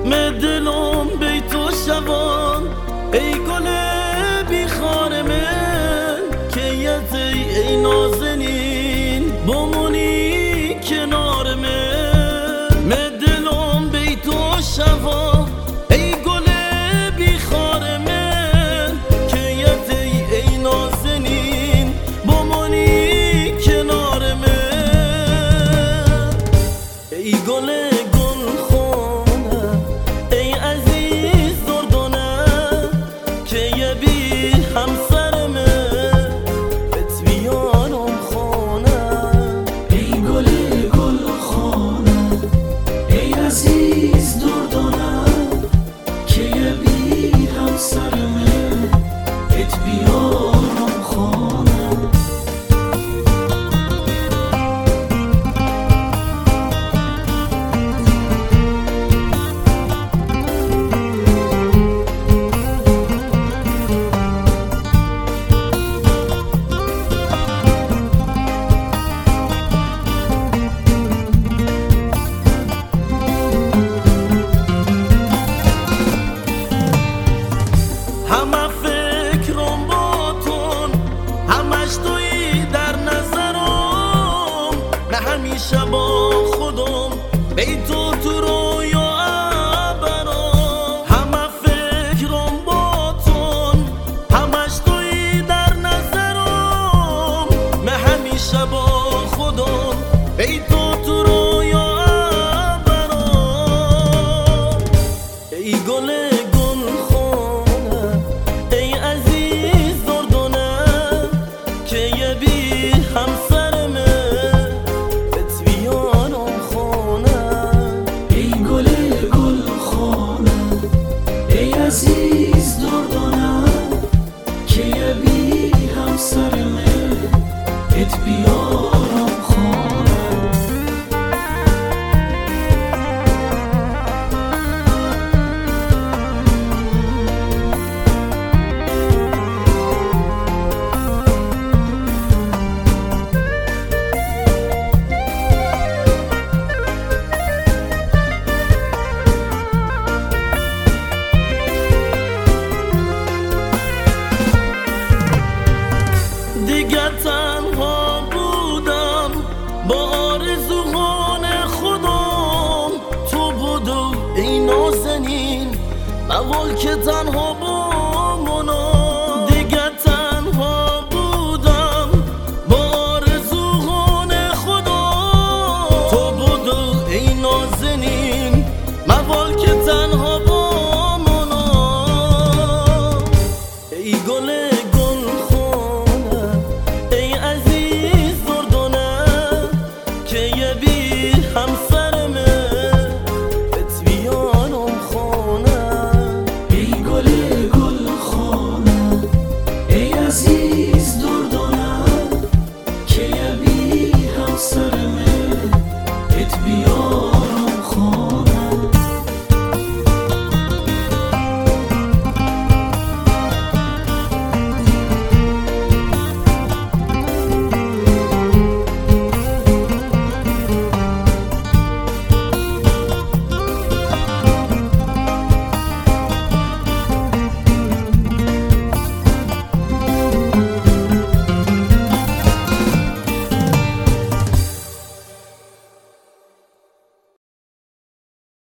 دلم بیت و شوان ای گل بیخار من که یت ای نازنین بمونی کنار من دلم بیت و شوان ای گل بیخار من که یت ای نازنین بمونی کنار من ای گل همه فکرم با تون همش توی در نظرم نه همیشه با خودم بی تو رویا برام همه فکرم با تون همش توی در نظرم نه همیشه با خودم بی تو رویا برام ای گل عزیز دردانم که یه بی همسر من ات بیارم خانه دیگر تنها بودم با آرزوهای خودم تو بودو ای نازنین موال که تنها بود